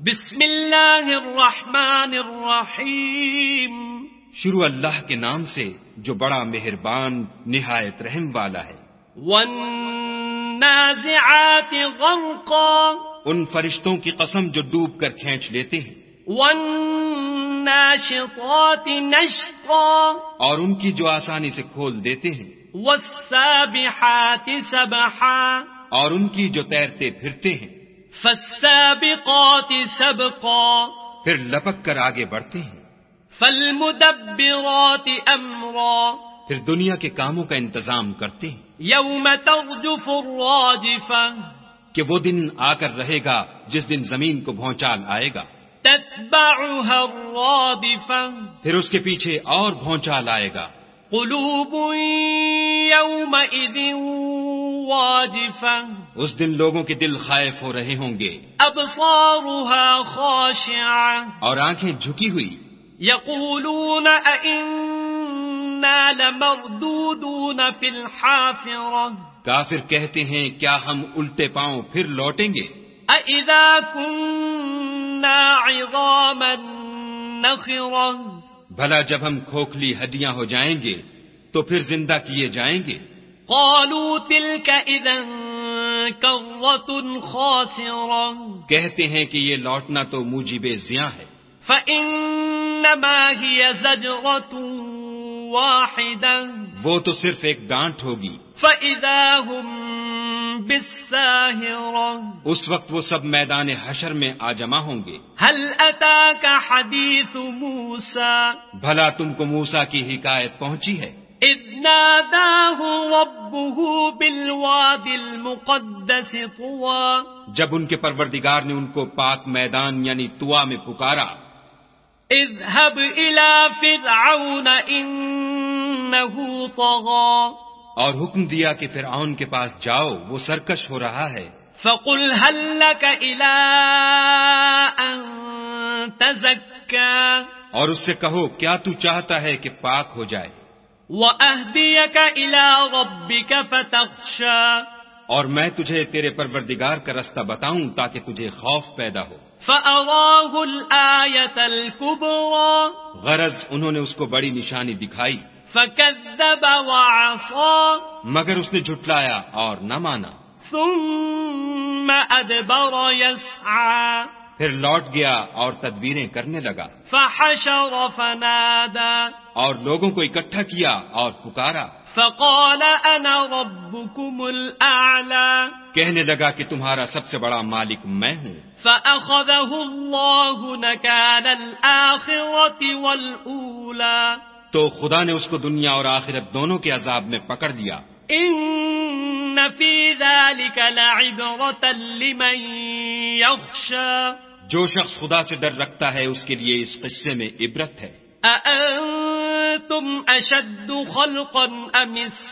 بسم اللہ الرحمن الرحیم، شروع اللہ کے نام سے جو بڑا مہربان نہایت رحم والا ہے۔ والنازعات غرقا، ان فرشتوں کی قسم جو ڈوب کر کھینچ لیتے ہیں۔ والناشطات نشطا، اور ان کی جو آسانی سے کھول دیتے ہیں۔ والسابحات سبحا، اور ان کی جو تیرتے پھرتے ہیں۔ فالسابقات سبقا، پھر لپک کر آگے بڑھتے ہیں۔ فالمدبرات امرا، پھر دنیا کے کاموں کا انتظام کرتے ہیں۔ یوم ترجف الراجفہ، کہ وہ دن آ کر رہے گا جس دن زمین کو بھونچال آئے گا۔ تتبعها الرادفہ، پھر اس کے پیچھے اور بھونچال آئے گا۔ قلوب یومئذ واجفہ، اس دن لوگوں کے دل خائف ہو رہے ہوں گے۔ ابصارها خاشعہ، اور آنکھیں جھکی ہوئی۔ یقولون ائنا لمردودون فی الحافرہ، کافر کہتے ہیں کیا ہم الٹے پاؤں پھر لوٹیں گے؟ اذا كنا عظاما نخرہ، بھلا جب ہم کھوکھلی ہڈیاں ہو جائیں گے تو پھر زندہ کیے جائیں گے۔ قالوا تلك اذا کرۃ خاسرہ، کہتے ہیں کہ یہ لوٹنا تو موجب زیاں ہے۔ فانما هي زجرۃ واحدہ، وہ تو صرف ایک ڈانٹ ہوگی۔ فاذا هم بالساہرہ، اس وقت وہ سب میدان حشر میں آ جمع ہوں گے۔ هل اتاک حدیث موسیٰ، بھلا تم کو موسیٰ کی حکایت پہنچی ہے؟ اذ ناداہ ربہ بالوادی المقدس طویٰ، جب ان کے پروردگار نے ان کو پاک میدان یعنی طوا میں پکارا۔ اذهب الى فرعون انہ طغیٰ، اور حکم دیا کہ فرعون کے پاس جاؤ، وہ سرکش ہو رہا ہے۔ فقل هل لك الى ان تزکا، اور اس سے کہو کیا تو چاہتا ہے کہ پاک ہو جائے؟ وَأَهْدِيَكَ إِلَىٰ رَبِّكَ فَتَخْشَىٰ، اور میں تجھے تیرے پروردگار کا رستہ بتاؤں تاکہ تجھے خوف پیدا ہو۔ فَأَرَاهُ الْآيَةَ الْكُبْرَىٰ، غرض انہوں نے اس کو بڑی نشانی دکھائی، فَكَذَّبَ وَعَصَىٰ، مگر اس نے جھٹلایا اور نہ مانا۔ ثُمَّ أَدْبَرَ يَسْعَىٰ، پھر لوٹ گیا اور تدبیریں کرنے لگا۔ فَحَشَرَ فَنَادَىٰ، اور لوگوں کو اکٹھا کیا اور پکارا۔ فَقَالَ أَنَا رَبُّكُمُ الْأَعْلَىٰ، کہنے لگا کہ تمہارا سب سے بڑا مالک میں ہوں۔ فَأَخَذَهُ اللَّهُ نَكَالَ الْآخِرَةِ وَالْأُولَىٰ، تو خدا نے اس کو دنیا اور آخرت دونوں کے عذاب میں پکڑ لیا۔ ان فی ذلک لعبرۃ لمن یخشی، جو شخص خدا سے ڈر رکھتا ہے اس کے لیے اس قصے میں عبرت ہے۔ اانتم اشد خلقا ام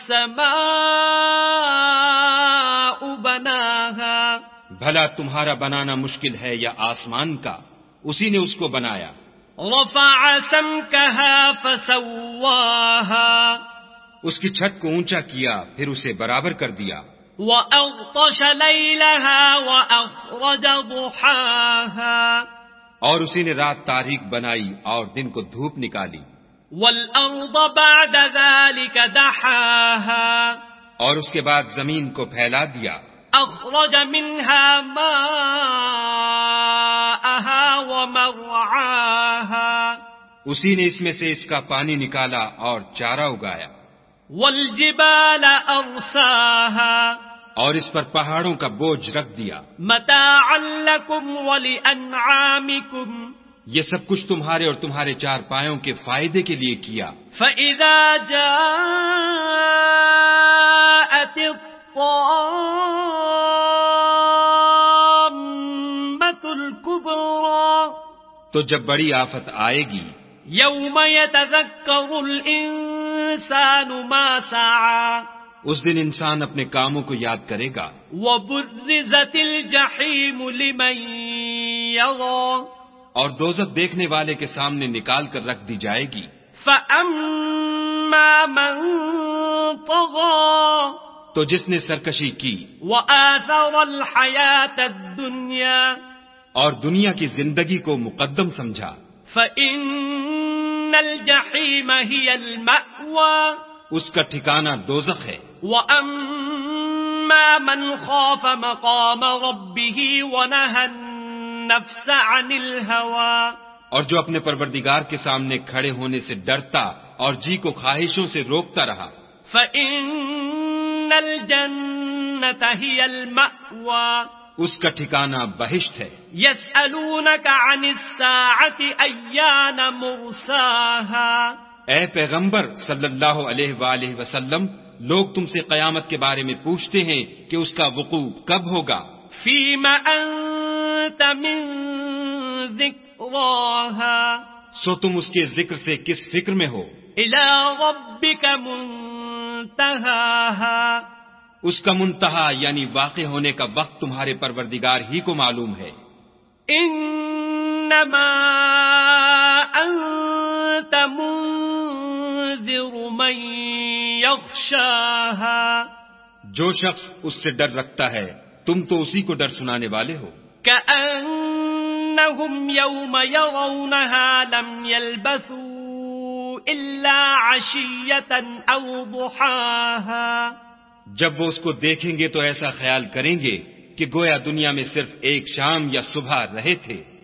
السماء بناها، بھلا تمہارا بنانا مشکل ہے یا آسمان کا؟ اسی نے اس کو بنایا۔ رفع سمكها فسواها، اس کی چھت کو اونچا کیا پھر اسے برابر کر دیا۔ وأغطش ليلها وأخرج ضحاها، اور اسی نے رات تاریک بنائی اور دن کو دھوپ نکالی۔ والأرض بعد ذلك دحاها، اور اس کے بعد زمین کو پھیلا دیا۔ أخرج منها ماءها ومرعاها، اسی نے اس میں سے اس کا پانی نکالا اور چارہ اگایا۔ والجبال أرساها، اور اس پر پہاڑوں کا بوجھ رکھ دیا۔ متاعا لكم ولأنعامكم، یہ سب کچھ تمہارے اور تمہارے چار پایوں کے فائدے کے لیے کیا۔ فإذا جاءت الطامة الكبرى، تو جب بڑی آفت آئے گی، يوم يتذكر الإنسان ما سعى، اس دن انسان اپنے کاموں کو یاد کرے گا۔ وبرزت الجحيم لمن يرى، اور دوزخ دیکھنے والے کے سامنے نکال کر رکھ دی جائے گی۔ فأما من طغى، تو جس نے سرکشی کی، وآثر الحیات الدنیا، اور دنیا کی زندگی کو مقدم سمجھا، فإن الجحیم هی المأوى اس کا ٹھکانہ دوزخ ہے۔ وَأَمَّا مَنْ خَافَ مَقَامَ رَبِّهِ وَنَهَى النَّفْسَ عَنِ الْهَوَى اور جو اپنے پروردگار کے سامنے کھڑے ہونے سے ڈرتا اور جی کو خواہشوں سے روکتا رہا، فَإِنَّ الْجَنَّةَ هِيَ الْمَأْوَى اس کا ٹھکانہ بہشت ہے۔ يَسْأَلُونَكَ عَنِ السَّاعَةِ أَيَّانَ مُرْسَاهَا اے پیغمبر صلی اللہ علیہ وآلہ وسلم، لوگ تم سے قیامت کے بارے میں پوچھتے ہیں کہ اس کا وقوع کب ہوگا؟ فِيمَ أَنْتَ مِنْ ذِكْرَاهَا سو تم اس کے ذکر سے کس فکر میں ہو؟ إِلَى رَبِّكَ مُنْتَهَاهَا اس کا منتہا یعنی واقع ہونے کا وقت تمہارے پروردگار ہی کو معلوم ہے۔ إِنَّمَا أَنْتَ مُنذِرُ مَنْ يَخْشَاهَا جو شخص اس سے ڈر رکھتا ہے تم تو اسی کو ڈر سنانے والے ہو۔ كأنهم يوم يرونها لم يلبثوا إلا عشية أو ضحاها جب وہ اس کو دیکھیں گے تو ایسا خیال کریں گے کہ گویا دنیا میں صرف ایک شام یا صبح رہے تھے۔